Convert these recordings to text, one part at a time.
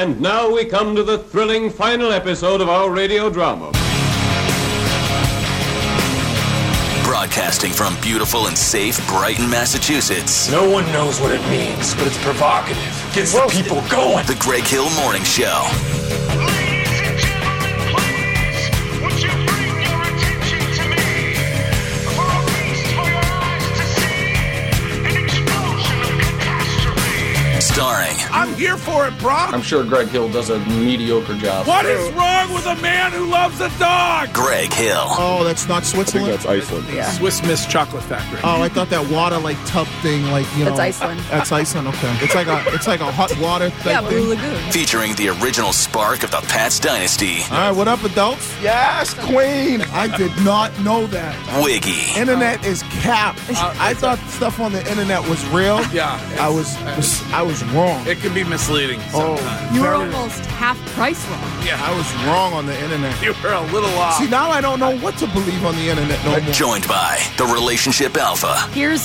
And now we come to the thrilling final episode of our radio drama. Broadcasting from beautiful and safe Brighton, Massachusetts. No one knows what it means, but it's provocative. Gets the people going. The Greg Hill Morning Show. Ladies and gentlemen, please, would you bring your attention to me? For a feast for your eyes to see, an explosion of catastrophe. Starring I'm here for it, Brock. I'm sure Greg Hill does a mediocre job. What is wrong with a man who loves a dog? Greg Hill. Oh, that's not I Switzerland? think that's Iceland. Yeah. Swiss Miss Chocolate Factory. Oh, I thought that water like tub thing, like That's Iceland. That's Iceland. Okay, it's like a hot water thing. Yeah, Blue Lagoon. Featuring the original spark of the Pats dynasty. All right, what up, adults? Yes, Queen. I did not know that. Wiggy. Internet is cap. I thought stuff on the internet was real. Yeah. I was wrong. It can be misleading sometimes. You were almost half price wrong. I was wrong on the internet. You were a little off. See, now I don't know what to believe on the internet no more. Joined by the Relationship Alpha. Here's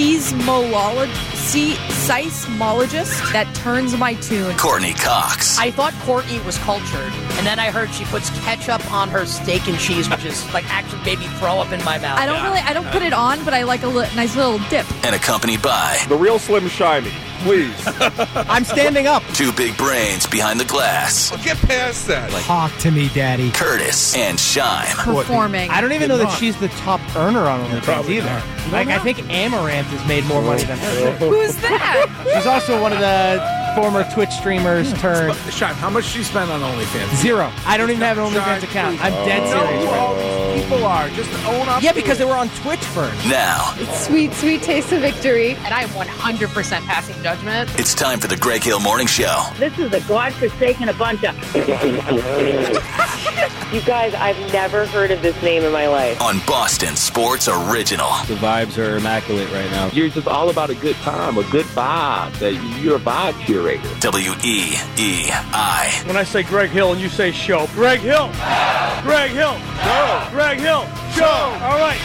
seismologist that turns my tune. Courtney Cox. I thought Courtney was cultured, and then I heard she puts ketchup on her steak and cheese, which is like actually made me throw up in my mouth. I don't put it on, but I like a nice little dip. And accompanied by The real Slim Shiny, please. I'm standing up. two big brains behind the glass. Get past that. Talk to me, Daddy. Curtis and Shime. Performing. I don't even know that she's the top earner on OnlyFans Probably either. not. Like, I think Amaranth has made more money than her. Who's that? She's also one of the former Twitch streamers turned Shime, how much she spent on OnlyFans? zero. I don't even have an OnlyFans account. I'm dead You know serious. who right all these people are. Just own up. Yeah, to because it. they were on Twitch first. Now, Sweet, sweet taste of victory. And I am 100% passing judgment. it's time for the Greg Hill Morning Show. This is a godforsaken bunch of... You guys, I've never heard of this name in my life. On Boston Sports Original. The vibes are immaculate right now. You're just all about a good time, a good vibe. You're a vibe curator. WEEI. When I say Greg Hill and you say show, Greg Hill! Greg Hill! Show! Greg Hill! Show! All right.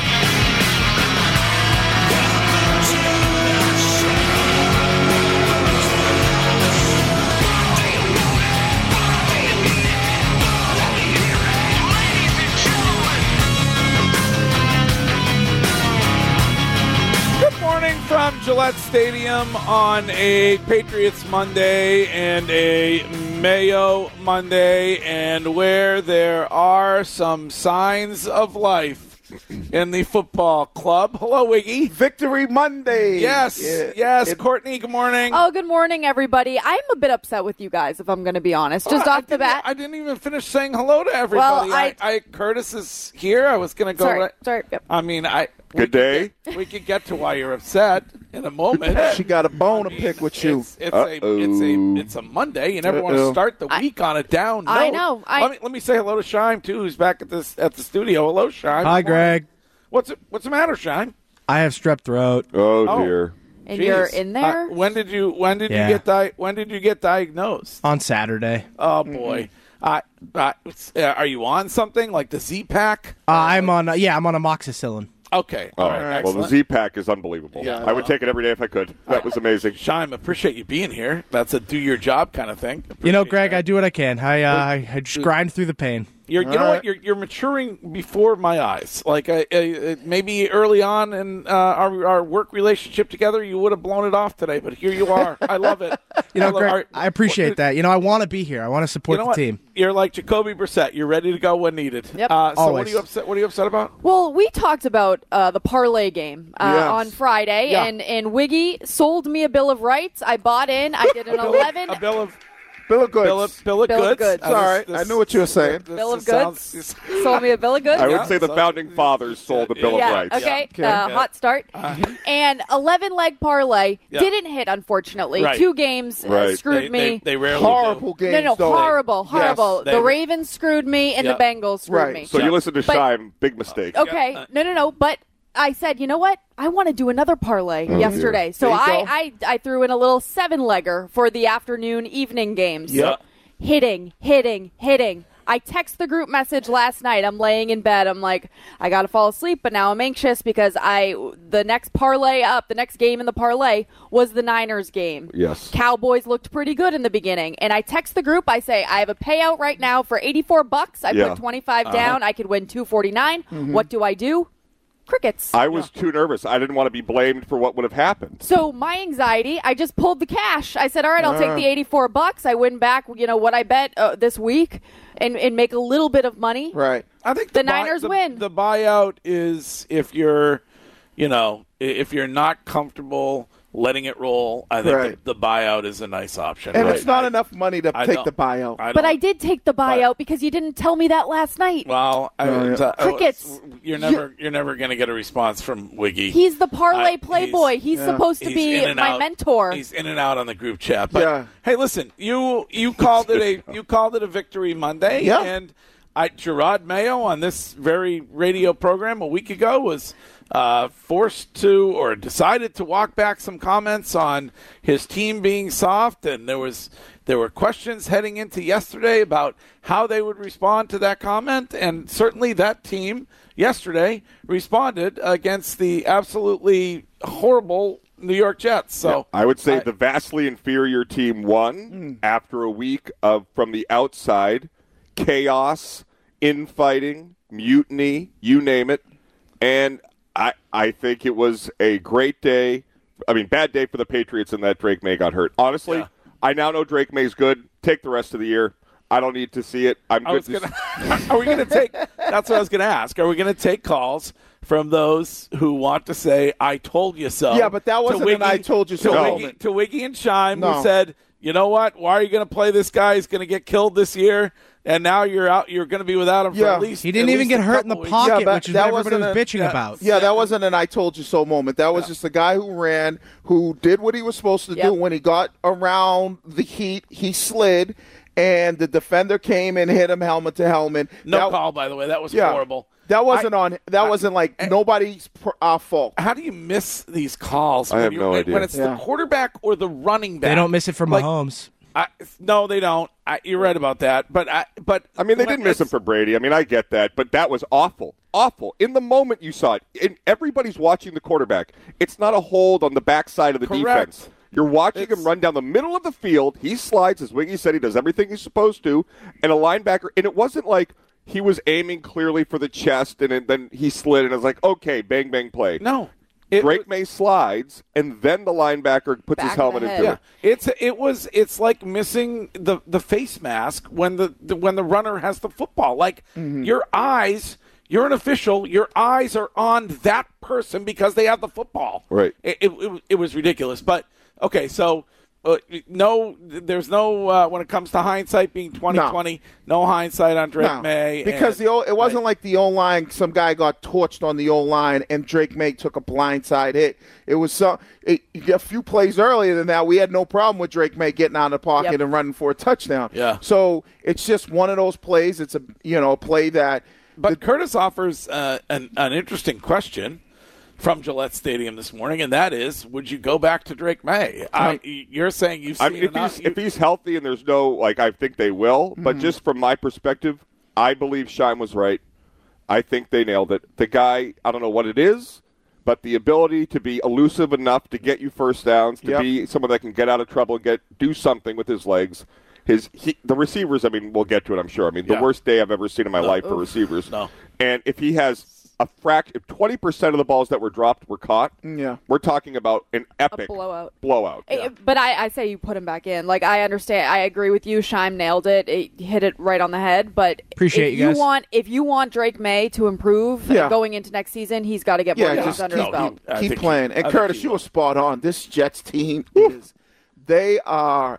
Good morning from Gillette Stadium on a Patriots Monday and a Mayo Monday, and where there are some signs of life in the football club. Hello, Wiggy. Victory Monday. Yes, yes. Courtney, good morning. Oh, good morning, everybody. I'm a bit upset with you guys, if I'm going to be honest. Just off the bat. I didn't even finish saying hello to everybody. Well, Curtis is here. I was going to go. Sorry. Yep. I mean, Good day. We could get to why you're upset in a moment. She got a bone to pick with you. It's a Monday. You never want to start the week on a down note. I know. Let me say hello to Shime too, who's back at the studio. Hello, Shime. Hi, Greg. What's the matter, Shime? I have strep throat. Oh, dear. And Jeez. you're in there? When did you Yeah. get diagnosed? On Saturday. Oh boy. Are you on something like the Z-Pack? I'm on amoxicillin. Okay. All right. Well, the Excellent. Z-Pack is unbelievable. Yeah, I would take it every day if I could. That was amazing. Shime, appreciate you being here. That's a do your job kind of thing. You know, Appreciate Greg, that. I do what I can. I just grind through the pain. You know what? You're maturing before my eyes. Like maybe early on in our work relationship together, you would have blown it off today, but here you are. I love it. You know, Greg, I appreciate that. You know, I want to be here. I want to support the team. You're like Jacoby Brissett. You're ready to go when needed. Yep. So Always. what are you upset about? Well, we talked about the parlay game Yes. on Friday, Yeah. and Wiggy sold me a bill of rights. I bought in. I did an 11. A bill of Bill of goods. Bill of Bill of goods. goods. It's all right. I knew what you were saying. Bill of goods. Sold me a bill of goods. I would say the founding fathers sold the Bill of Yeah, Rights. okay. Yeah. Hot start. And 11-leg parlay Yeah. didn't hit, unfortunately. Right. 2 games Right. screwed me. They rarely Horrible do. games. No, though. horrible. They- The Ravens screwed me, and Yeah. the Bengals screwed Right. me. So you listen to But- Shime. Big mistake. Okay, no. But I said, you know what? I want to do another parlay yesterday. So There you go. I threw in a little 7-legger for the afternoon, evening games. Yeah. Hitting. I text the group message last night. I'm laying in bed. I'm like, I got to fall asleep, but now I'm anxious because the next parlay up, the next game in the parlay was the Niners game. Yes. Cowboys looked pretty good in the beginning. And I text the group. I say, I have a payout right now for $84. I put 25 down. I could win $249. What do I do? Crickets. I was too nervous. I didn't want to be blamed for what would have happened. So my anxiety, I just pulled the cash. I said, all right, I'll take the $84. I win back, what I bet this week and make a little bit of money. Right. I think the Niners win. The buyout is if you're not comfortable letting it roll, I think the buyout is a nice option. And it's not enough money to take the buyout. But I did take the buyout because you didn't tell me that last night. Well, Crickets. You're never going to get a response from Wiggy. He's the parlay playboy. He's supposed to be my mentor. He's in and out on the group chat. But hey, listen, you called it a Victory Monday, and Gerard Mayo on this very radio program a week ago was forced to or decided to walk back some comments on his team being soft, and there were questions heading into yesterday about how they would respond to that comment, and certainly that team yesterday responded against the absolutely horrible New York Jets. So I would say the vastly inferior team won after a week of, from the outside, chaos, infighting, mutiny, you name it, and I think it was a great day. I mean, bad day for the Patriots in that Drake May got hurt. Honestly, I now know Drake May's good. Take the rest of the year. I don't need to see it. I'm good. Are we going to take – that's what I was going to ask. Are we going to take calls from those who want to say, I told you so? Yeah, but that wasn't an I told you so moment. To Wiggy and Shime, who said, you know what? Why are you going to play this guy? He's going to get killed this year. And now you're out. You're going to be without him for at least. He didn't even get hurt in the pocket, which is what everybody was bitching about. Yeah, that wasn't an "I told you so" moment. That was just a guy who ran, who did what he was supposed to do. When he got around the heat, he slid, and the defender came and hit him helmet to helmet. No call, by the way. That was horrible. That wasn't wasn't like nobody's fault. How do you miss these calls? I have no idea. When it's the quarterback or the running back. They don't miss it from Mahomes. No, they don't. You're right about that. But I mean, they didn't miss him for Brady. I mean, I get that, but that was awful. Awful. In the moment you saw it, and everybody's watching the quarterback. It's not a hold on the backside of the defense. You're watching him run down the middle of the field. He slides, as Wiggy said, he does everything he's supposed to, and a linebacker. And it wasn't like he was aiming clearly for the chest, and then he slid, and it was like, okay, bang, bang, play. No. Drake May slides, and then the linebacker puts his helmet into it. It's like missing the face mask when the runner has the football. Like your eyes, you're an official. Your eyes are on that person because they have the football. Right. It was ridiculous. But okay, so. There's no when it comes to hindsight being 2020, no hindsight on Drake May. Because it wasn't like the O-line, some guy got torched on the O-line and Drake May took a blindside hit. It was a few plays earlier than that, we had no problem with Drake May getting out of the pocket and running for a touchdown. Yeah. So it's just one of those plays. It's a play that. But Curtis offers an interesting question from Gillette Stadium this morning, and that is, would you go back to Drake May? You're saying you've seen if he's healthy and there's no, I think they will, but just from my perspective, I believe Shime was right. I think they nailed it. The guy, I don't know what it is, but the ability to be elusive enough to get you first downs, to be someone that can get out of trouble and do something with his legs. The receivers, I mean, we'll get to it, I'm sure. I mean, the worst day I've ever seen in my life for receivers. No. And if he has if 20% of the balls that were dropped were caught, we're talking about an epic blowout. But I say you put him back in. Like, I understand. I agree with you. Shime nailed it. He hit it right on the head. But appreciate you guys. If you want Drake May to improve going into next season, he's got to get more games under his belt. Keep playing. And Curtis, you were spot on. This Jets team they are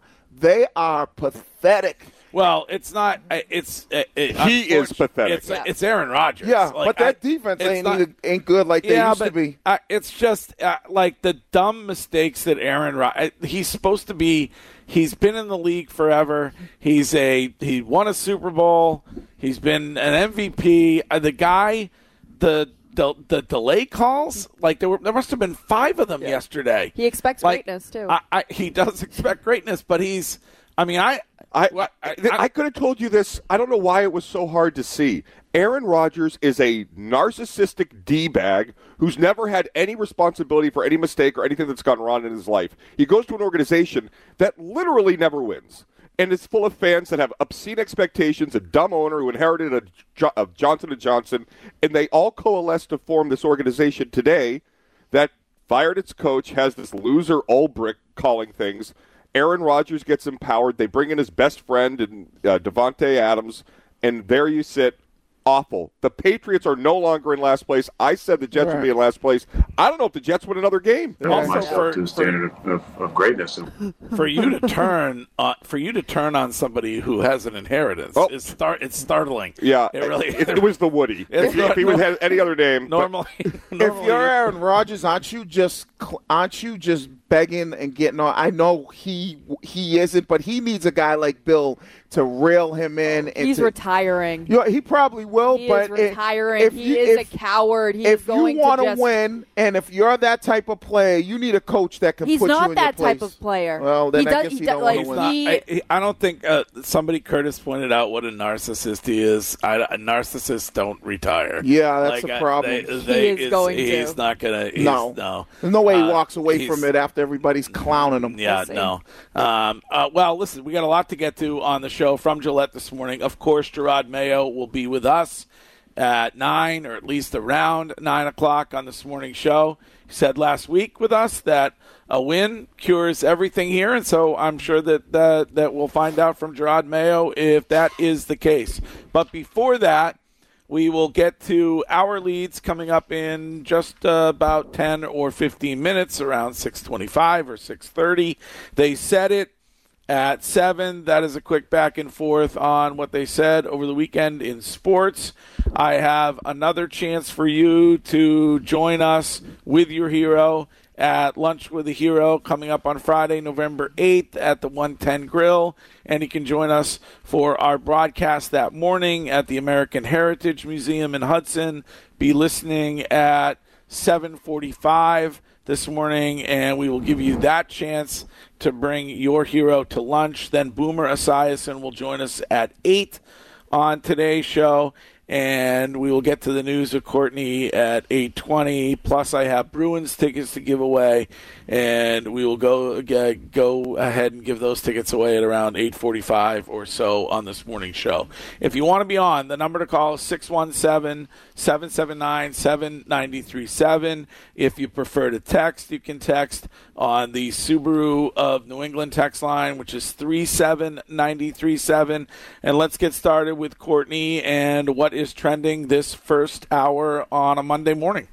pathetic. Well, it's not. He is pathetic. It's Aaron Rodgers. Yeah, but that defense ain't good like they used to be. It's just like the dumb mistakes that Aaron. He's supposed to be. He's been in the league forever. He won a Super Bowl. He's been an MVP. The guy, the delay calls, like there must have been 5 of them yesterday. He expects greatness too. He does expect greatness, but he's. I mean, I could have told you this. I don't know why it was so hard to see. Aaron Rodgers is a narcissistic D-bag who's never had any responsibility for any mistake or anything that's gone wrong in his life. He goes to an organization that literally never wins. And it's full of fans that have obscene expectations, a dumb owner who inherited a Johnson & Johnson, and they all coalesce to form this organization today that fired its coach, has this loser Ulbrich calling things. Aaron Rodgers gets empowered. They bring in his best friend, and Devontae Adams, and there you sit. Awful. The Patriots are no longer in last place. I said the Jets would be in last place. I don't know if the Jets win another game. They're also to a standard of greatness. For you to turn on somebody who has an inheritance, it's startling. Yeah, it really. It was the Woody. If he had any other name, normally if you're Aaron Rodgers, aren't you just begging and getting on? I know he isn't, but he needs a guy like Bill to reel him in. And he's retiring. He probably will, but is retiring. He is a coward. He's if going you want to win, and if you're that type of player, you need a coach that can put you in your place. He's not that type of player. Well, then I guess he don't want to win. I don't think somebody, Curtis, pointed out what a narcissist he is. Narcissists don't retire. Yeah, that's a problem. He's not going to. No. There's no way he walks away from it after everybody's clowning him. Yeah, no. Well, listen, we got a lot to get to on the show from Gillette this morning. Of course, Gerard Mayo will be with us at 9, or at least around 9 o'clock on this morning's show. He said last week with us that a win cures everything here, and so I'm sure that we'll find out from Gerard Mayo if that is the case. But before that, we will get to our leads coming up in just about 10 or 15 minutes, around 6:25 or 6:30. They said it at 7. That is a quick back and forth on what they said over the weekend in sports. I have another chance for you to join us with your hero at Lunch with a Hero coming up on Friday, November 8th at the 110 Grill. And you can join us for our broadcast that morning at the American Heritage Museum in Hudson. Be listening at 7:45 this morning, and we will give you that chance to bring your hero to lunch. Then Boomer Esiason will join us at 8 on today's show, and we will get to the news with Courtney at 8:20. Plus, I have Bruins tickets to give away, and we will go ahead and give those tickets away at around 8:45 or so on this morning's show. If you want to be on, the number to call is 617-779-7937. If you prefer to text, you can text on the Subaru of New England text line, which is 37937. And let's get started with Courtney and what is trending this first hour on a Monday morning.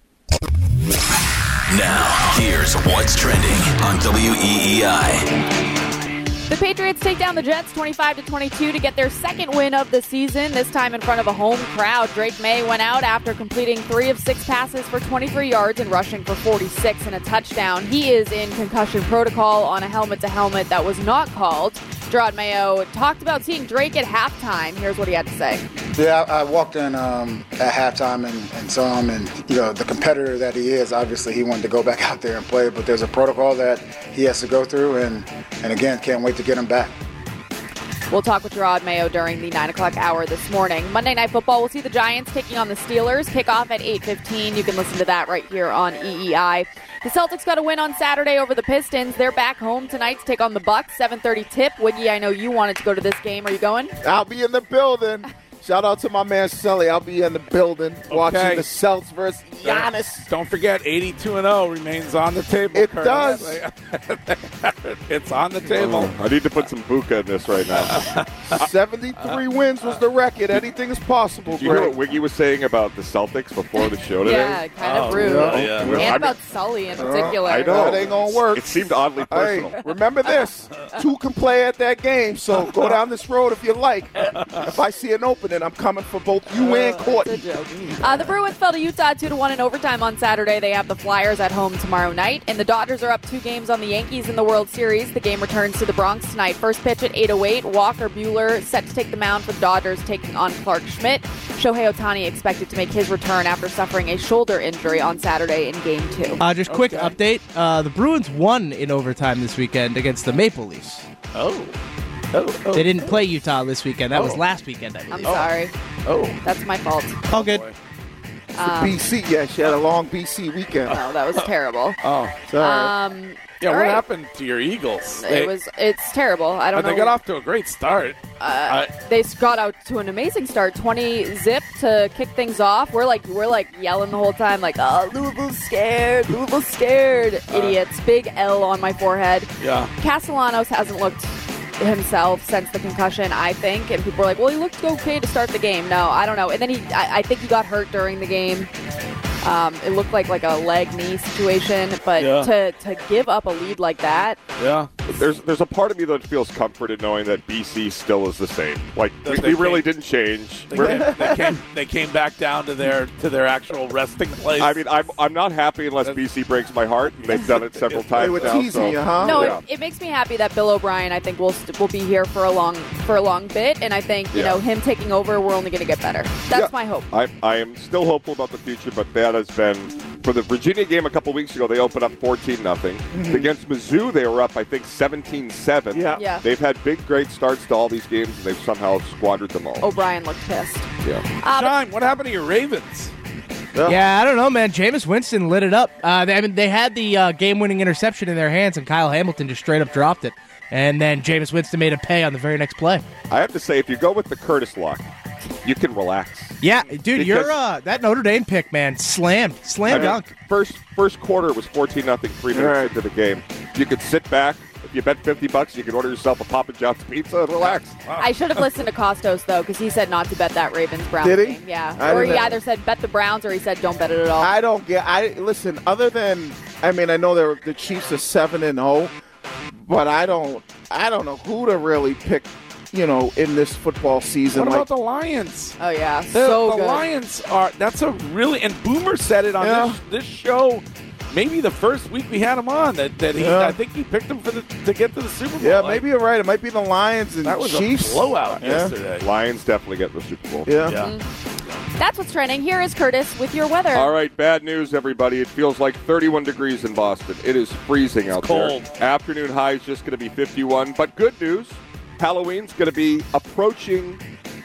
Now, here's what's trending on WEEI. The Patriots take down the Jets 25-22 to get their second win of the season, this time in front of a home crowd. Drake May went out after completing 3 of 6 passes for 23 yards and rushing for 46 and a touchdown. He is in concussion protocol on a helmet-to-helmet that was not called. Gerard Mayo talked about seeing Drake at halftime. Here's what he had to say. Yeah, I walked in at halftime and saw him, and the competitor that he is, obviously he wanted to go back out there and play, but there's a protocol that he has to go through, and again, can't wait to get him back. We'll talk with Gerard Mayo during the 9 o'clock hour this morning. Monday Night Football, we'll see the Giants taking on the Steelers. Kickoff at 8:15. You can listen to that right here on EEI. The Celtics got a win on Saturday over the Pistons. They're back home tonight to take on the Bucks. 7:30 tip. Wiggy, I know you wanted to go to this game. Are you going? I'll be in the building. Shout out to my man Sully. I'll be in the building watching the Celtics versus Giannis. Don't forget, 82-0 remains on the table. It Curtis. does. It's on the table. I need to put some Buka in this right now. 73 wins was the record. Anything is possible, Did you hear what Wiggy was saying about the Celtics before the show today? Yeah, kind of rude. Yeah. And about Sully in particular. I know. That ain't going to work. It seemed oddly personal. Hey, remember this. 2 can play at that game, so go down this road if you like. If I see an opening, I'm coming for both you and Courtney. The Bruins fell to Utah 2-1 in overtime on Saturday. They have the Flyers at home tomorrow night, and the Dodgers are up 2 games on the Yankees in the World Series. The game returns to the Bronx tonight. First pitch at 8:08. Walker Buehler set to take the mound for the Dodgers, taking on Clark Schmidt. Shohei Ohtani expected to make his return after suffering a shoulder injury on Saturday in Game 2. Just quick update. The Bruins won in overtime this weekend against the Maple Leafs. Oh. They didn't play Utah this weekekend. That was last weekend, I believe. I'm sorry. Oh. That's my fault. All good. BC, yeah, she had a long BC weekend. No, that was terrible. Oh, sorry. Yeah, all what right. happened to your Eagles? It's terrible. I don't know. They got off to a great start. They got out to an amazing start, 20-zip to kick things off. We're like yelling the whole time, like, "Oh, Louisville's scared! Louisville's scared!" Idiots! Big L on my forehead. Yeah. Castellanos hasn't looked himself since the concussion, I think, and people were like, "Well, he looked okay to start the game." No, I don't know. And then I think he got hurt during the game. It looked like a leg-knee situation, but to give up a lead like that. Yeah. There's a part of me that feels comforted knowing that BC still is the same. Like we really didn't change. They came back down to their actual resting place. I mean, I'm not happy unless BC breaks my heart, and they've done it several times. They were now, teasing you, huh? No, it makes me happy that Bill O'Brien, I think, will be here for a long bit, and I think you know him taking over, we're only going to get better. That's my hope. I am still hopeful about the future, but that has been for the Virginia game a couple weeks ago. They opened up 14-0 against Mizzou. They were up, I think, 17-7. Yeah. They've had big, great starts to all these games, and they've somehow squandered them all. O'Brien looked pissed. Yeah. Sean, what happened to your Ravens? Yeah, I don't know, man. Jameis Winston lit it up. They had the game-winning interception in their hands, and Kyle Hamilton just straight up dropped it. And then Jameis Winston made a pay on the very next play. I have to say, if you go with the Curtis lock, you can relax. Yeah, dude, you're that Notre Dame pick, man, slam dunk. First quarter it was 14-0, 3 minutes into the game. You could sit back. If you bet $50, you can order yourself a Papa John's pizza and relax. I should have listened to Costos, though, because he said not to bet that Ravens-Browns Did he? game. Yeah. Or he either said bet the Browns or he said don't bet it at all. I don't get. Listen. Other than, I mean, I know the Chiefs are 7-0, but I don't know who to really pick. You know, in this football season. What about the Lions? Oh, yeah. The good. Lions are, that's a really, and Boomer said it on this show, maybe the first week we had him on, that he, I think he picked them to get to the Super Bowl. Yeah, maybe you're right. It might be the Lions and that was Chiefs. a blowout yesterday. Lions definitely get the Super Bowl. Yeah. That's what's trending. Here is Curtis with your weather. All right, bad news, everybody. It feels like 31 degrees in Boston. It is freezing out cold. there. Afternoon high is just going to be 51, but good news. Halloween's going to be approaching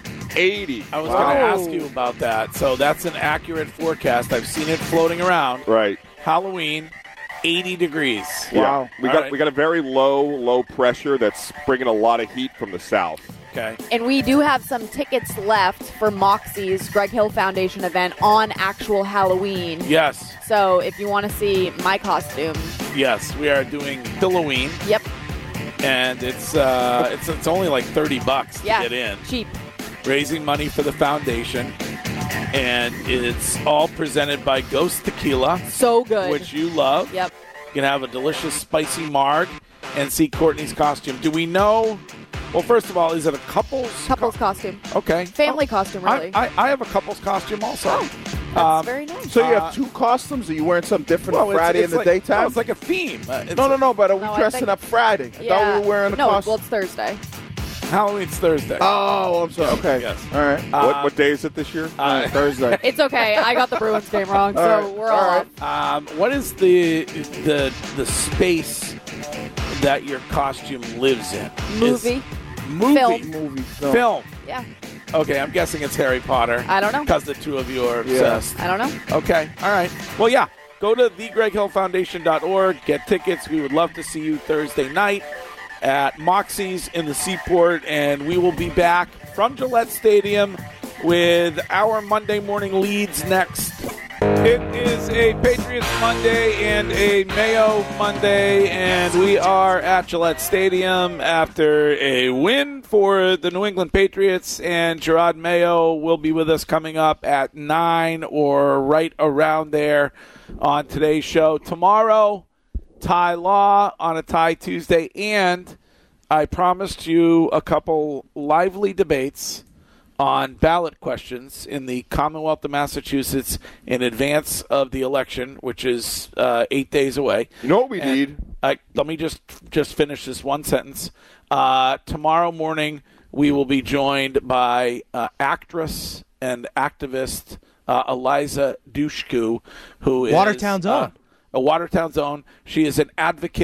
80. I was going to ask you about that. So that's an accurate forecast. I've seen it floating around. Right. Halloween, 80 degrees. Wow. Yeah. We got a very low pressure that's bringing a lot of heat from the south. Okay. And we do have some tickets left for Moxie's Greg Hill Foundation event on actual Halloween. Yes. So if you want to see my costume. Yes, we are doing Halloween. Yep. And it's only like $30 to get in. Cheap. Raising money for the foundation. And it's all presented by Ghost Tequila. So good. Which you love. Yep. You can have a delicious spicy marg and see Courtney's costume. Do we know? Well, first of all, is it a couple's costume? Okay. Family costume, really. I have a couple's costume also. Oh, that's very nice. So you have two costumes? Are you wearing something different on Friday in the daytime? No, it's like a theme. No, but are we dressing up Friday? I thought we were wearing a costume. Well, it's Thursday. Halloween's Thursday. Oh, I'm sorry. Okay. Yes. All right. What day is it this year? Thursday. It's okay. I got the Bruins game wrong, so we're all off. What is the space that your costume lives in? Movie. Film. Yeah. Okay, I'm guessing it's Harry Potter. I don't know. Because the two of you are obsessed. I don't know. Okay, all right. Well, yeah, go to thegreghillfoundation.org, get tickets. We would love to see you Thursday night at Moxie's in the Seaport, and we will be back from Gillette Stadium with our Monday morning leads next. It is a Patriots Monday and a Mayo Monday, and we are at Gillette Stadium after a win for the New England Patriots, and Gerard Mayo will be with us coming up at 9 or right around there on today's show. Tomorrow, Ty Law on a Ty Tuesday, and I promised you a couple lively debates on ballot questions in the Commonwealth of Massachusetts in advance of the election, which is 8 days away. You know what we need? Let me just finish this one sentence. Tomorrow morning, we will be joined by actress and activist Eliza Dushku, who is Watertown's own. a Watertown's own. She is an advocate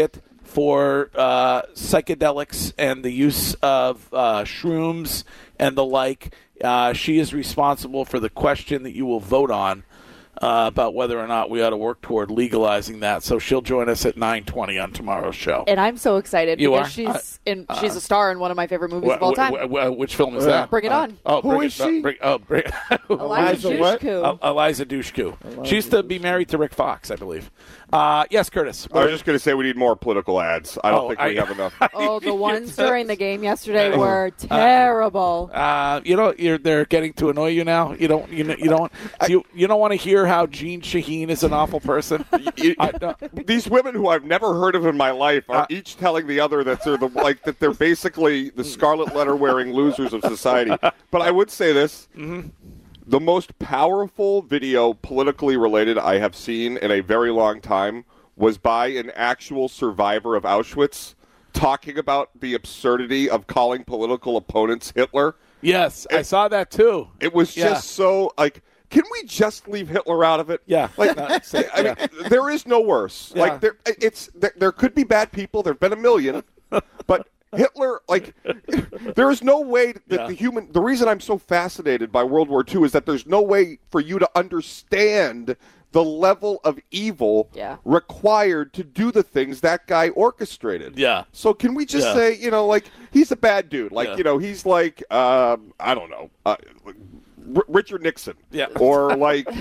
for psychedelics and the use of shrooms and the like. She is responsible for the question that you will vote on about whether or not we ought to work toward legalizing that. So she'll join us at 9:20 on tomorrow's show. And I'm so excited You because are? she's a star in one of my favorite movies of all time. Which film is that? Bring It On. Who is she? Eliza Dushku. Eliza Dushku. She used to be married to Rick Fox, I believe. Yes, Curtis. I was just going to say we need more political ads. I don't think we have enough. Oh, the ones during the game yesterday were terrible. They're getting to annoy you now. You don't want to hear how Jean Shaheen is an awful person. These women who I've never heard of in my life are each telling the other that they're basically the scarlet letter wearing losers of society. But I would say this. Mm-hmm. The most powerful video politically related I have seen in a very long time was by an actual survivor of Auschwitz talking about the absurdity of calling political opponents Hitler. Yes, I saw that too. It was just so can we just leave Hitler out of it? Yeah. I mean, there is no worse. Yeah. There could be bad people. There've been a million, but Hitler, there is no way that the reason I'm so fascinated by World War II is that there's no way for you to understand the level of evil required to do the things that guy orchestrated. Yeah. So can we just say, he's a bad dude. He's like, I don't know, Richard Nixon. Yeah. Or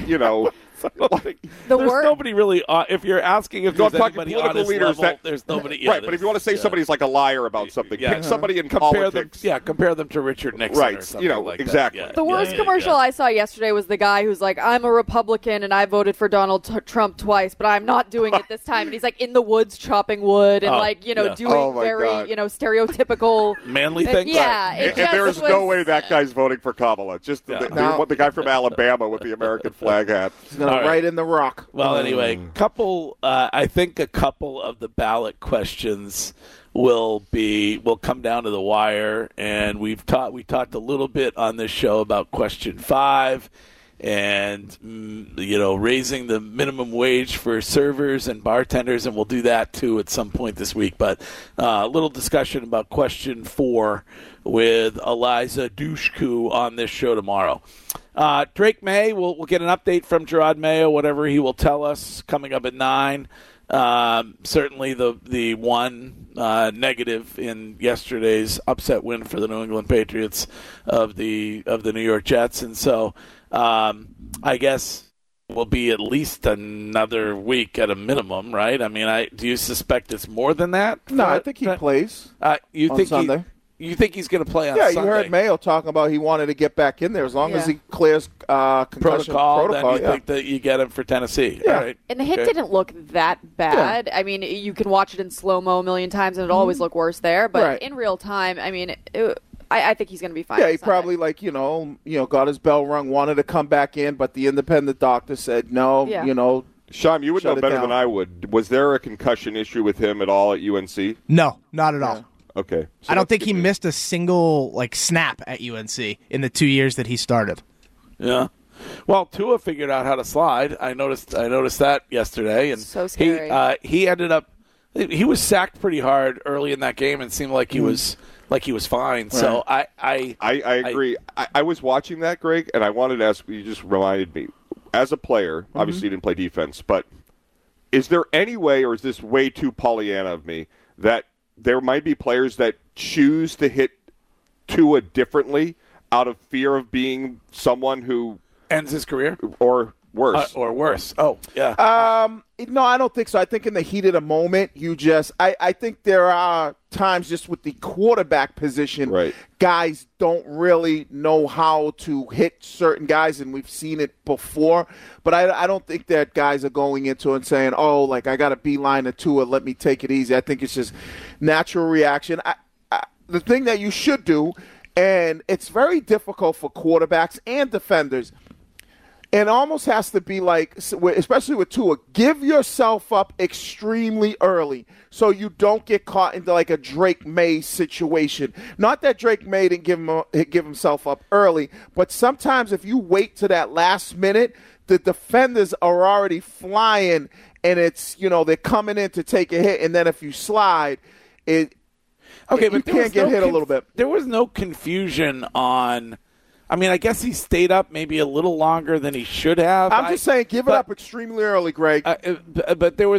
there's nobody really. If you're asking if there's anybody on his level, there's nobody. Right, but if you want to say somebody's like a liar about something, pick somebody in politics. Compare them to Richard Nixon. Right, or something like exactly. That. The worst commercial I saw yesterday was the guy who's like, I'm a Republican and I voted for Donald Trump twice, but I'm not doing it this time. And he's like in the woods chopping wood and doing very stereotypical manly things. Yeah, and there is no way that guy's voting for Kamala. Just the guy from Alabama with the American flag hat. He's going to write in the rock. Well, anyway, I think a couple of the ballot questions will come down to the wire, and we talked a little bit on this show about question 5 and raising the minimum wage for servers and bartenders, and we'll do that too at some point this week. But a little discussion about question 4 with Eliza Dushku on this show tomorrow. Drake May, we'll get an update from Gerard Mayo, whatever he will tell us, coming up at 9. Certainly the one negative in yesterday's upset win for the New England Patriots of the New York Jets, and so I guess will be at least another week at a minimum, right? I mean, do you suspect it's more than that? No, I think he plays. You on think Sunday? You think he's going to play on Sunday? Sunday? You heard Mayo talking about he wanted to get back in there as long as he clears concussion protocol. Then you think that you get him for Tennessee. Yeah. All right. And the hit didn't look that bad. Yeah. I mean, you can watch it in slow-mo a million times, and it always look worse there. But in real time, I mean, I think he's going to be fine. Yeah, he probably got his bell rung, wanted to come back in, but the independent doctor said no. Yeah. Sean, you would know better than I would. Was there a concussion issue with him at all at UNC? No, not at all. Okay. So I don't think he missed a single snap at UNC in the 2 years that he started. Yeah. Well, Tua figured out how to slide. I noticed that yesterday, and so scary. He ended up he was sacked pretty hard early in that game, and seemed like he was fine. Right. So I agree. I was watching that, Greg, and I wanted to ask you. Just reminded me, as a player, obviously you didn't play defense, but is there any way, or is this way too Pollyanna of me, that there might be players that choose to hit Tua differently out of fear of being someone who ends his career or worse? Oh, yeah. No, I don't think so. I think in the heat of the moment, I think there are times just with the quarterback position, guys don't really know how to hit certain guys, and we've seen it before. But I don't think that guys are going into it and saying, I got to beeline a Tua, let me take it easy. I think it's just natural reaction. The thing that you should do, and it's very difficult for quarterbacks and defenders, and almost has to be like, especially with Tua, give yourself up extremely early so you don't get caught into like a Drake May situation. Not that Drake May didn't give himself up early, but sometimes if you wait to that last minute, the defenders are already flying, and it's, they're coming in to take a hit, and then if you slide, you can't get hit a little bit. There was no confusion on. I mean, I guess he stayed up maybe a little longer than he should have. I'm just saying, give it up extremely early, Greg. But there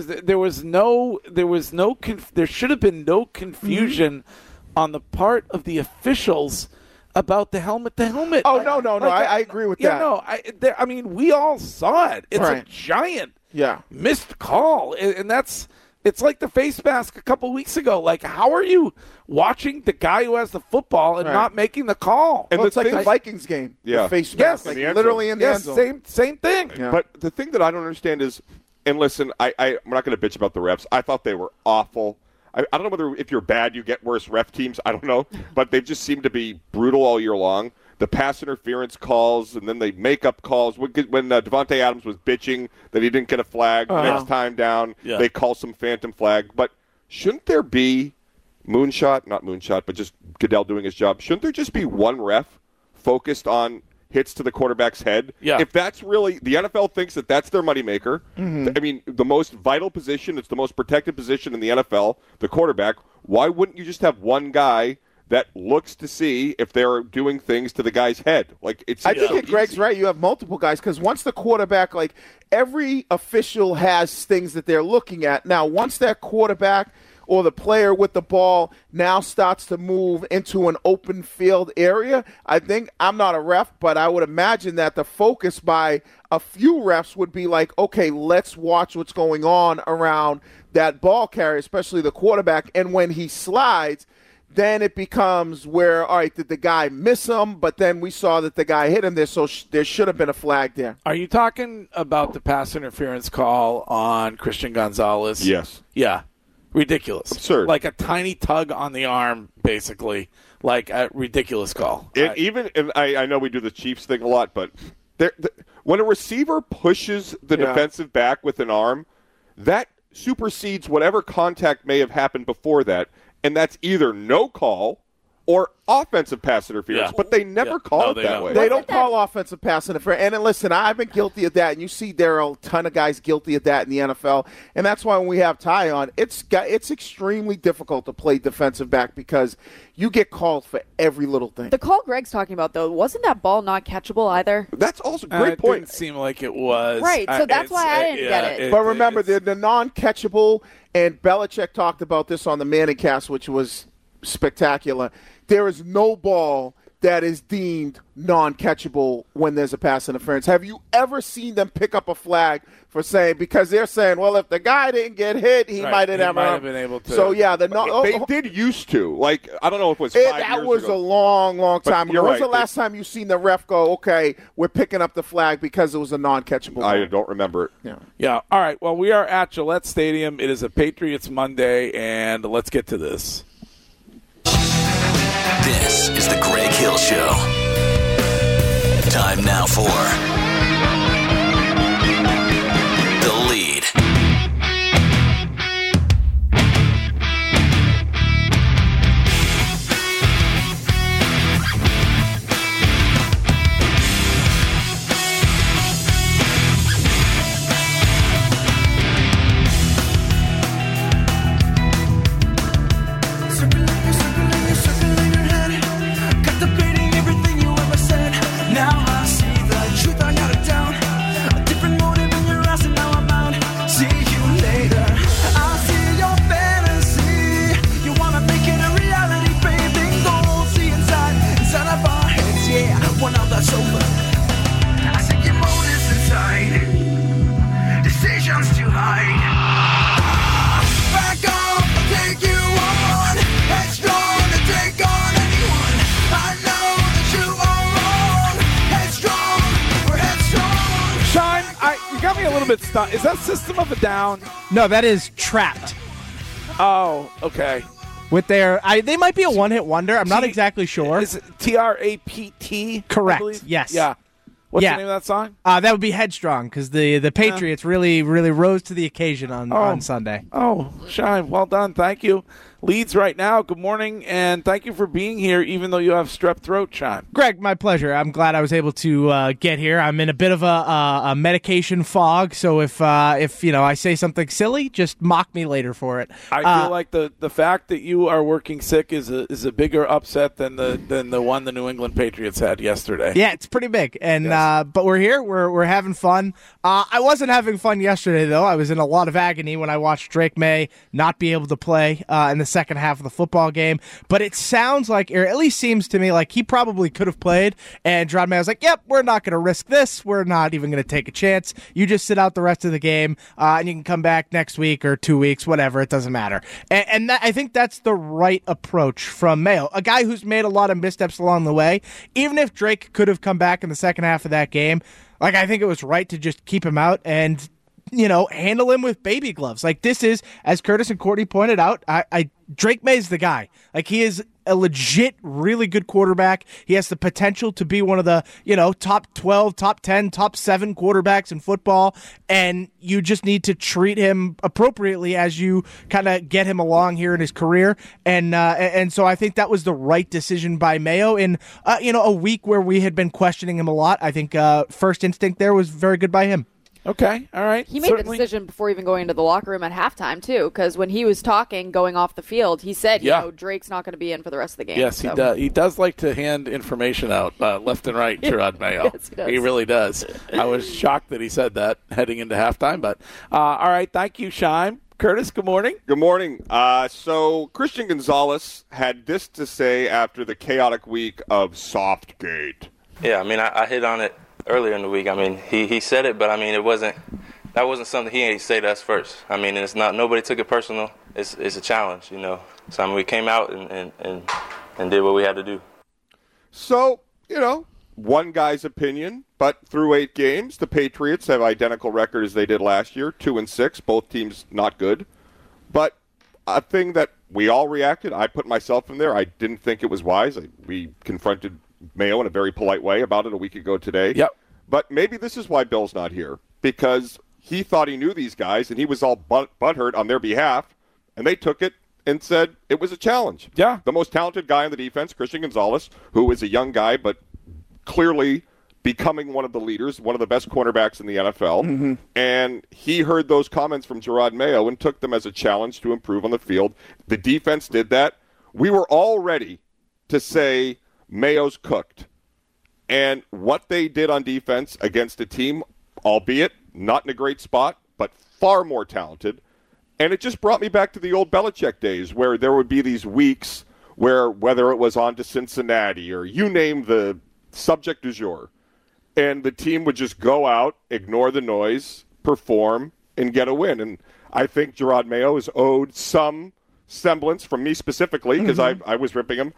should have been no confusion on the part of the officials about the helmet to helmet. Oh, no. I agree with that. I mean, we all saw it. It's a giant missed call. And it's like the face mask a couple weeks ago. Like, how are you watching the guy who has the football and not making the call? And it's like the Vikings game. Yeah. The face mask, literally in the end zone. Same thing. Yeah. But the thing that I don't understand is, and listen, we're not going to bitch about the refs. I thought they were awful. I don't know whether if you're bad you get worse ref teams. I don't know. But they've just seemed to be brutal all year long. The pass interference calls, and then they make up calls. When Devontae Adams was bitching that he didn't get a flag next time down, they call some phantom flag. But shouldn't there be not moonshot, but just Goodell doing his job? Shouldn't there just be one ref focused on hits to the quarterback's head? Yeah. If that's really – the NFL thinks that that's their moneymaker. Mm-hmm. I mean, the most vital position, it's the most protected position in the NFL, the quarterback. Why wouldn't you just have one guy – that looks to see if they're doing things to the guy's head? Like I think that Greg's right. You have multiple guys because once the quarterback, like every official has things that they're looking at. Now, once that quarterback or the player with the ball now starts to move into an open field area, I think, I'm not a ref, but I would imagine that the focus by a few refs would be like, okay, let's watch what's going on around that ball carrier, especially the quarterback. And when he slides, then it becomes where, all right, did the guy miss him? But then we saw that the guy hit him there, so there should have been a flag there. Are you talking about the pass interference call on Christian Gonzalez? Yes. Yeah. Ridiculous. Absurd. Like a tiny tug on the arm, basically. Like a ridiculous call. I know we do the Chiefs thing a lot, but when a receiver pushes the defensive back with an arm, that supersedes whatever contact may have happened before that. And that's either no call or offensive pass interference, but they never call it that way. They don't call offensive pass interference. And listen, I've been guilty of that, and you see there are a ton of guys guilty of that in the NFL. And that's why when we have Ty on, it's extremely difficult to play defensive back because you get called for every little thing. The call Greg's talking about, though, wasn't that ball not catchable either? That's also a great point. It didn't seem like it was. Right, so that's why I didn't get it. But remember, the non-catchable, and Belichick talked about this on the Manning cast, which was spectacular. There is no ball that is deemed non-catchable when there's a pass interference. Have you ever seen them pick up a flag for saying, because they're saying, well, if the guy didn't get hit, he might have been able to. So, yeah. They did used to. Like, I don't know if it was 5 years ago. That was a long, long time ago. When was the last time you seen the ref go, okay, we're picking up the flag because it was a non-catchable? I don't remember it. Yeah. All right. Well, we are at Gillette Stadium. It is a Patriots Monday, and let's get to this. This is the Greg Hill Show. Time now for The Lead. Is that System of a Down? No, that is Trapped. Oh, okay. With they might be a one-hit wonder. I'm not exactly sure. Is it Trapt? Correct. Yes. Yeah. What's the name of that song? That would be Headstrong, because the Patriots really rose to the occasion on Sunday. Oh, Shine, well done. Thank you. Leeds right now, good morning, and thank you for being here, even though you have strep throat, Shine. Greg, my pleasure. I'm glad I was able to get here. I'm in a bit of a medication fog, so if I say something silly, just mock me later for it. I feel like the fact that you are working sick is a bigger upset than the one the New England Patriots had yesterday. Yeah, it's pretty big, and but we're here. We're having fun. I wasn't having fun yesterday, though. I was in a lot of agony when I watched Drake May not be able to play in the second half of the football game. But it sounds like, or at least seems to me, like he probably could have played. And Gerard Mayo was like, "Yep, we're not going to risk this. We're not even going to take a chance. You just sit out the rest of the game, and you can come back next week or 2 weeks, whatever. It doesn't matter." And I think that's the right approach from Mayo, a guy who's made a lot of missteps along the way. Even if Drake could have come back in the second half of that game, like I think it was right to just keep him out and handle him with baby gloves. Like this is, as Curtis and Courtney pointed out, Drake May's the guy. Like he is a legit, really good quarterback. He has the potential to be one of the, top 12, top 10, top 7 quarterbacks in football. And you just need to treat him appropriately as you kind of get him along here in his career. And so I think that was the right decision by Mayo in, a week where we had been questioning him a lot. I think first instinct there was very good by him. Okay, all right. He made the decision before even going into the locker room at halftime, too, because when he was talking, going off the field, he said, Drake's not going to be in for the rest of the game. Yes, he does. He does like to hand information out left and right, Gerard Mayo. Yes, he does. He really does. I was shocked that he said that heading into halftime. But all right, thank you, Shime. Curtis, good morning. Good morning. So Christian Gonzalez had this to say after the chaotic week of Softgate. Yeah, I mean, I hit on it earlier in the week. I mean, he said it, but I mean, that wasn't something he ain't say to us first. I mean, it's not, nobody took it personal. It's a challenge, So I mean, we came out and did what we had to do. So, one guy's opinion, but through 8 games, the Patriots have identical record as they did last year, 2-6, both teams not good. But a thing that we all reacted, I put myself in there, I didn't think it was wise. We confronted Mayo in a very polite way about it a week ago today. Yep. But maybe this is why Bill's not here, because he thought he knew these guys, and he was all butthurt on their behalf, and they took it and said it was a challenge. Yeah. The most talented guy on the defense, Christian Gonzalez, who is a young guy, but clearly becoming one of the leaders, one of the best cornerbacks in the NFL. Mm-hmm. And he heard those comments from Gerard Mayo and took them as a challenge to improve on the field. The defense did that. We were all ready to say Mayo's cooked. And what they did on defense against a team, albeit not in a great spot, but far more talented. And it just brought me back to the old Belichick days where there would be these weeks where whether it was on to Cincinnati or you name the subject du jour, and the team would just go out, ignore the noise, perform, and get a win. And I think Gerard Mayo is owed some semblance from me specifically because I was ripping him.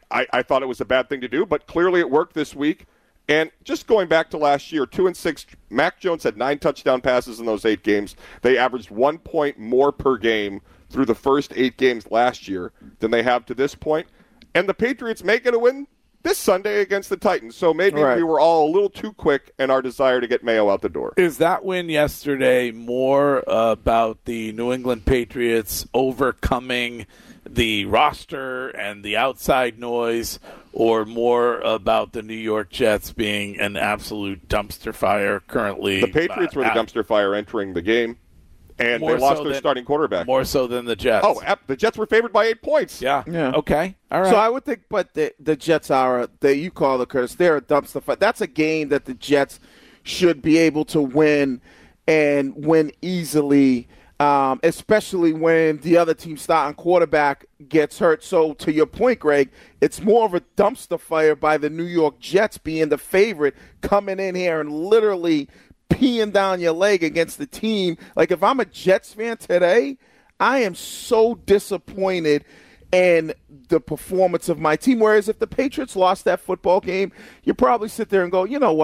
I thought it was a bad thing to do, but clearly it worked this week. And just going back to last year, 2-6, Mac Jones had 9 touchdown passes in those 8 games. They averaged 1 point more per game through the first 8 games last year than they have to this point. And the Patriots may get a win this Sunday against the Titans. So maybe we were all a little too quick in our desire to get Mayo out the door. Is that win yesterday more about the New England Patriots overcoming the roster and the outside noise, or more about the New York Jets being an absolute dumpster fire currently? The Patriots were the dumpster fire entering the game, and they lost their starting quarterback. More so than the Jets. Oh, the Jets were favored by 8 points. Yeah. Okay. All right. So I would think, but the Jets are, you call it, Curtis, they're a dumpster fire. That's a game that the Jets should be able to win and win easily, especially when the other team's starting quarterback gets hurt. So to your point, Greg, it's more of a dumpster fire by the New York Jets being the favorite, coming in here and literally peeing down your leg against the team. Like, if I'm a Jets fan today, I am so disappointed in the performance of my team. Whereas if the Patriots lost that football game, you probably sit there and go, you know what?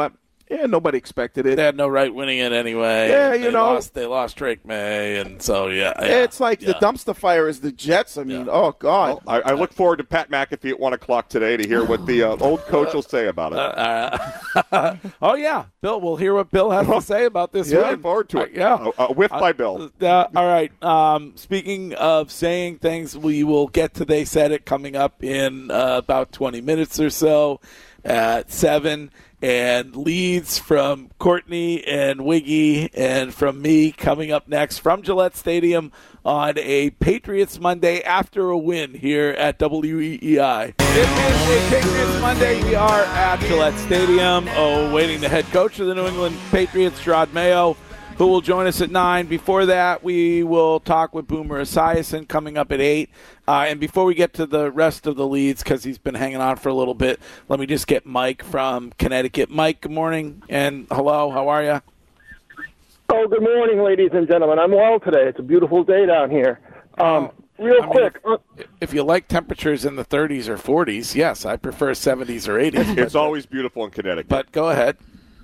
Yeah, nobody expected it. They had no right winning it anyway. Yeah, they lost Drake May, and so it's like the dumpster fire is the Jets. I mean, oh God. Well, I look forward to Pat McAfee at 1:00 today to hear what the old coach will say about it. Oh yeah, Bill. We'll hear what Bill has to say about this. Yeah, win. looking forward to it. Yeah, a whiff by Bill. All right. Speaking of saying things, we will get to They Said It coming up in about 20 minutes or so at 7. And leads from Courtney and Wiggy and from me coming up next from Gillette on a Patriots Monday after a win here at WEEI. It is a Patriots Monday. We are at Gillette Stadium awaiting the head coach of the New England Patriots, Jerod Mayo, who will join us at 9. Before that, we will talk with Boomer Esiason coming up at 8. And before we get to the rest of the leads, because he's been hanging on for a little bit, let me just get Mike from Connecticut. Mike, good morning, and hello. How are you? Oh, good morning, ladies and gentlemen. I'm well today. It's a beautiful day down here. Real quick. If you like temperatures in the 30s or 40s, yes, I prefer 70s or 80s. It's always beautiful in Connecticut. But go ahead.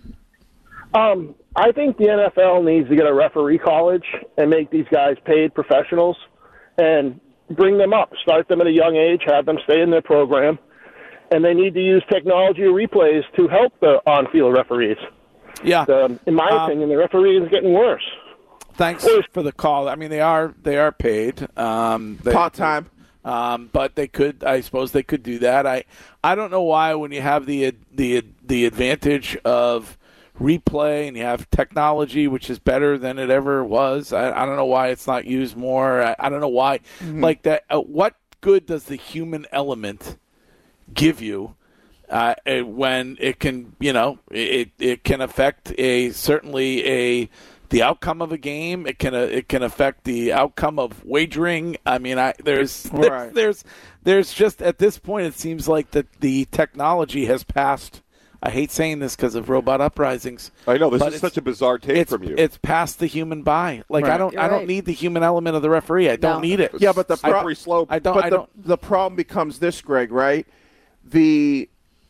I think the NFL needs to get a referee college and make these guys paid professionals and bring them up, start them at a young age, have them stay in their program, and they need to use technology replays to help the on-field referees. Yeah. In my opinion, the referee is getting worse. Thanks for the call. I mean, they are paid. Part-time. But I suppose they could do that. I don't know why when you have the advantage of replay and you have technology which is better than it ever was. I don't know why it's not used more. I don't know why. Like that. What good does the human element give you when it can, it can affect the outcome of a game. It can affect the outcome of wagering. I mean, there's just at this point it seems like that the technology has passed. I hate saying this because of robot uprisings. I know this is such a bizarre take from you. It's past the human by. Like Right. I don't need the human element of the referee. I don't need it. Yeah, but the slippery slope. The problem becomes this, Greg. Right? The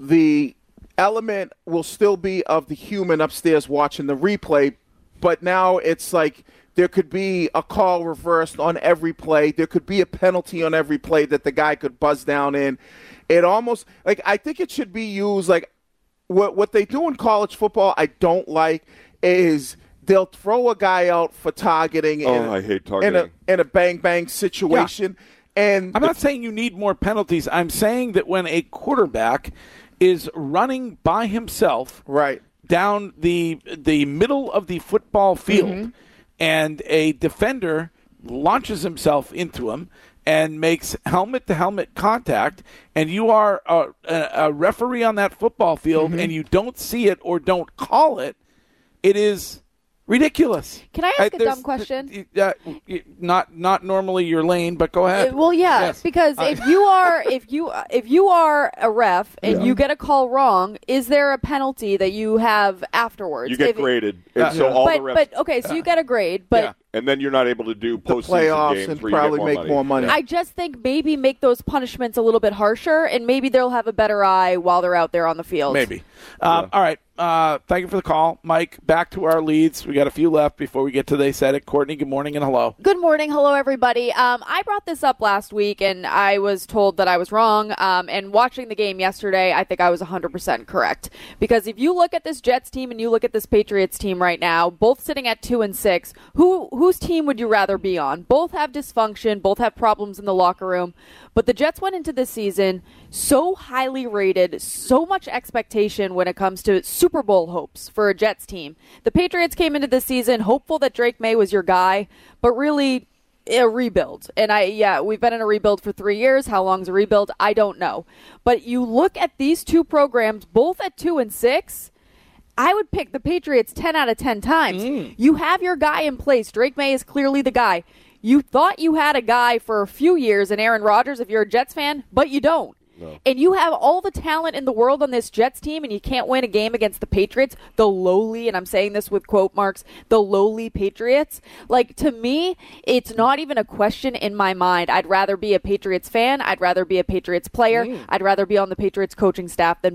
element will still be of the human upstairs watching the replay, but now it's like there could be a call reversed on every play. There could be a penalty on every play that the guy could buzz down in. It almost like I think it should be used like. What they do in college football I don't like is they'll throw a guy out for targeting I hate targeting. in a bang-bang situation. Yeah. And I'm not saying you need more penalties. I'm saying that when a quarterback is running by himself down the middle of the football field and a defender launches himself into him and makes helmet-to-helmet contact, and you are a referee on that football field and you don't see it or don't call it, it is ridiculous. Can I ask a dumb question? Not normally your lane, but go ahead. Well, yeah, Yes. because if you are a ref and you get a call wrong, is there a penalty that you have afterwards? You get graded, and so all the refs. But okay, so you get a grade, but and then you're not able to do postseason playoffs games and where you probably get make more money. I just think maybe make those punishments a little bit harsher, and maybe they'll have a better eye while they're out there on the field. Maybe. All right. Thank you for the call. Mike, back to our leads. We got a few left before we get to They Said It. Courtney, good morning and hello. Good morning. Hello, everybody. I brought this up last week, and I was told that I was wrong. And watching the game yesterday, I think I was 100% correct. Because if you look at this Jets team and you look at this Patriots team right now, both sitting at 2-6, whose team would you rather be on? Both have dysfunction. Both have problems in the locker room. But the Jets went into this season so highly rated, so much expectation when it comes to Super Bowl hopes for a Jets team. The Patriots came into this season hopeful that Drake May was your guy, but really a rebuild. And we've been in a rebuild for 3 years. How long's a rebuild? I don't know. But you look at these two programs, both at 2-6, I would pick the Patriots 10 out of 10 times. You have your guy in place. Drake May is clearly the guy. You thought you had a guy for a few years in Aaron Rodgers if you're a Jets fan, but you don't. No. And you have all the talent in the world on this Jets team, and you can't win a game against the Patriots, the lowly, and I'm saying this with quote marks, the lowly Patriots. Like, to me, it's not even a question in my mind. I'd rather be a Patriots fan. I'd rather be a Patriots player. I'd rather be on the Patriots coaching staff than be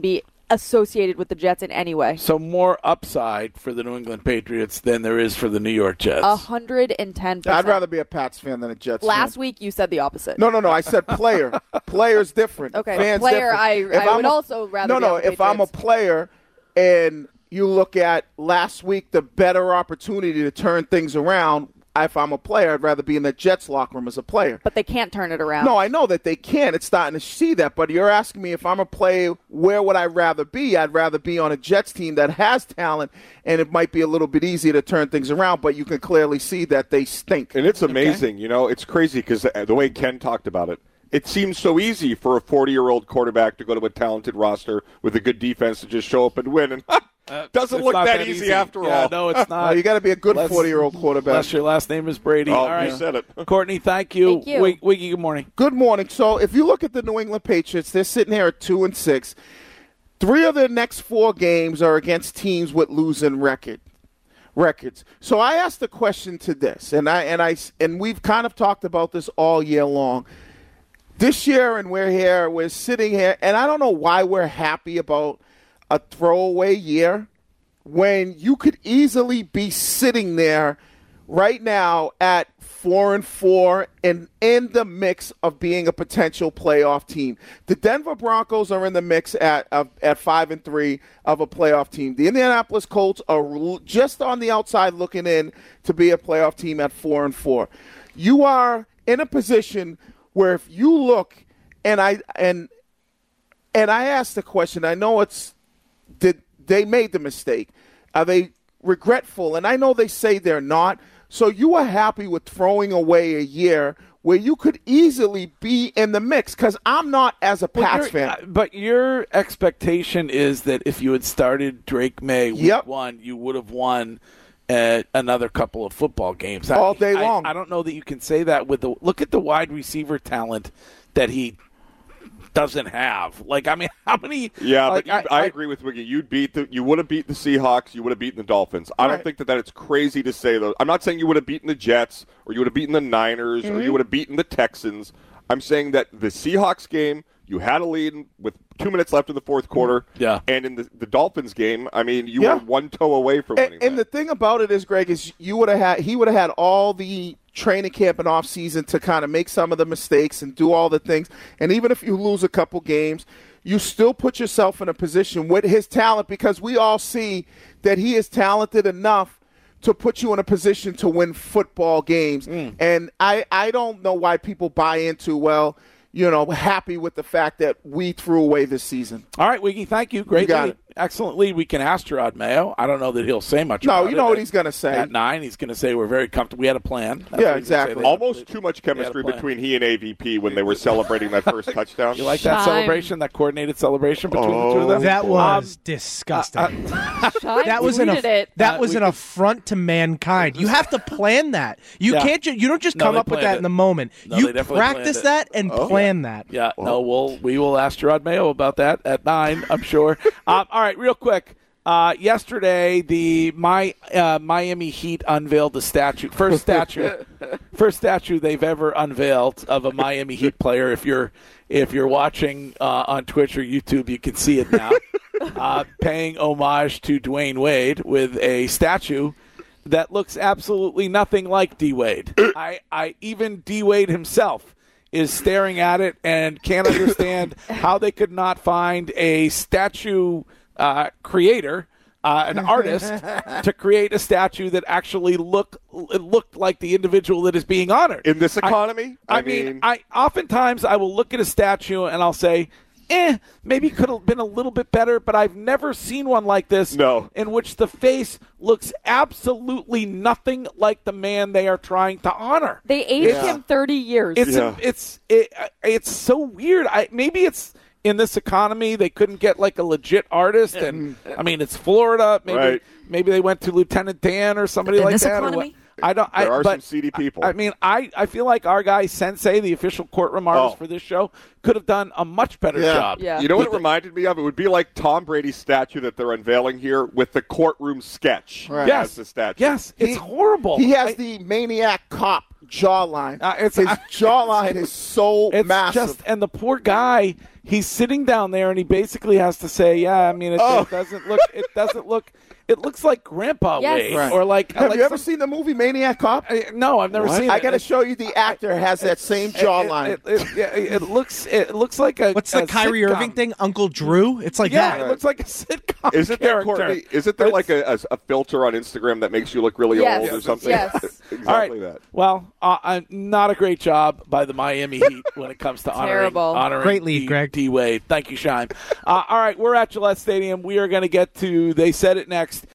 associated with the Jets in any way. So more upside for the New England Patriots than there is for the New York Jets. 110%. I'd rather be a Pats fan than a Jets fan. Last week you said the opposite. No. I said player. Player's different. Okay, Fans player, different. I would also rather be on the if I'm a Patriots. player and you look at last week, the better opportunity to turn things around, if I'm a player, I'd rather be in the Jets locker room as a player. But they can't turn it around. No, I know that they can. It's starting to see that. But you're asking me if I'm a player, where would I rather be? I'd rather be on a Jets team that has talent, and it might be a little bit easier to turn things around, but you can clearly see that they stink. And it's amazing. You know, it's crazy because the way Ken talked about it, it seems so easy for a 40-year-old quarterback to go to a talented roster with a good defense to just show up and win. And doesn't look that easy after all. No, it's not. You got to be a good 40-year-old quarterback. Unless your last name is Brady. Oh, All right. you said it. Courtney, thank you. Thank you. Wiggy, good morning. Good morning. So if you look at the New England Patriots, they're sitting here at 2-6. 3 of their next 4 games are against teams with losing records. So I asked the question to this, and we've kind of talked about this all year long. This year, and we're sitting here, and I don't know why we're happy about a throwaway year when you could easily be sitting there right now at 4-4 and in the mix of being a potential playoff team. The Denver Broncos are in the mix at 5-3 of a playoff team. The Indianapolis Colts are just on the outside looking in to be a playoff team at 4-4. You are in a position where if you look, and I asked the question, I know did they made the mistake? Are they regretful? And I know they say they're not. So you are happy with throwing away a year where you could easily be in the mix? Because I'm not as a Pats fan. But your expectation is that if you had started Drake May week 1, you would have won another couple of football games. All day long. I don't know that you can say that with look at the wide receiver talent that he doesn't have. Like, I mean, how many? Yeah, like, but I agree with Wiggy. You would have beaten the Seahawks. You would have beaten the Dolphins. I don't think that it's crazy to say those. I'm not saying you would have beaten the Jets or you would have beaten the Niners or you would have beaten the Texans. I'm saying that the Seahawks game, you had a lead with 2 minutes left in the fourth quarter. Yeah. And in the Dolphins game, I mean, you were one toe away from winning. And the thing about it is, Greg, is he would have had all the training camp and off season to kind of make some of the mistakes and do all the things. And even if you lose a couple games, you still put yourself in a position with his talent, because we all see that he is talented enough to put you in a position to win football games. And I don't know why people buy into, happy with the fact that we threw away this season. All right, Wiggy, thank you. Great got lead. it. Excellent lead. We can ask Gerard Mayo. I don't know that he'll say much No, about it. you know what he's going to say. At 9, he's going to say we're very comfortable. We had a plan. That's Yeah, what he's gonna exactly. say. Almost too much chemistry between he and AVP when they were celebrating that first touchdown. You like that celebration, that coordinated celebration between the two of them? That was disgusting. That was an affront to mankind. You have to plan that. You can't. You don't just come up with that in the moment. No, you they definitely practice that and plan that. Yeah. No, we will ask Gerard Mayo about that at 9, I'm sure. All right, real quick. Yesterday, the Miami Heat unveiled the first statue they've ever unveiled of a Miami Heat player. If you're watching on Twitch or YouTube, you can see it now. Paying homage to Dwayne Wade with a statue that looks absolutely nothing like D Wade. Even D Wade himself is staring at it and can't understand how they could not find a statue creator, an artist, to create a statue that actually looked like the individual that is being honored. In this economy? I mean, oftentimes I will look at a statue and I'll say, maybe it could have been a little bit better, but I've never seen one like this in which the face looks absolutely nothing like the man they are trying to honor. They aged him 30 years. It's so weird. Maybe it's in this economy they couldn't get like a legit artist, and I mean it's Florida. Maybe they went to Lieutenant Dan or somebody like that. There are some seedy people. I mean, I feel like our guy Sensei, the official courtroom artist for this show, could have done a much better job. Yeah. You know what it reminded me of? It would be like Tom Brady's statue that they're unveiling here with the courtroom sketch as the statue. Yes, it's horrible. He has the maniac cop jawline. His jawline is so massive. And the poor guy, he's sitting down there and he basically has to say, "Yeah, I mean, it doesn't look. It doesn't look. It looks like Grandpa Wade, or like." Have you ever seen the movie Maniac Cop? No, I've never seen it. I got to show you. The actor has that same jawline. It looks like a. What's the Kyrie sitcom. Irving thing? Uncle Drew? It's like that. It looks like a sitcom Isn't there, character. Courtney, isn't there like a filter on Instagram that makes you look really old or something? Yes. Exactly that. Well, not a great job by the Miami Heat when it comes to honoring Great lead, Greg. D-Wade. Thank you, Shime. All right, we're at Gillette Stadium. We are going to get to They Said It next.